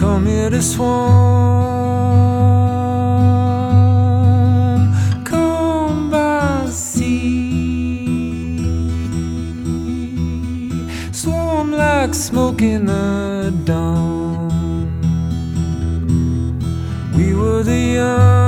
come here to swarm, come by sea, swarm like smoke in the dawn. We were the young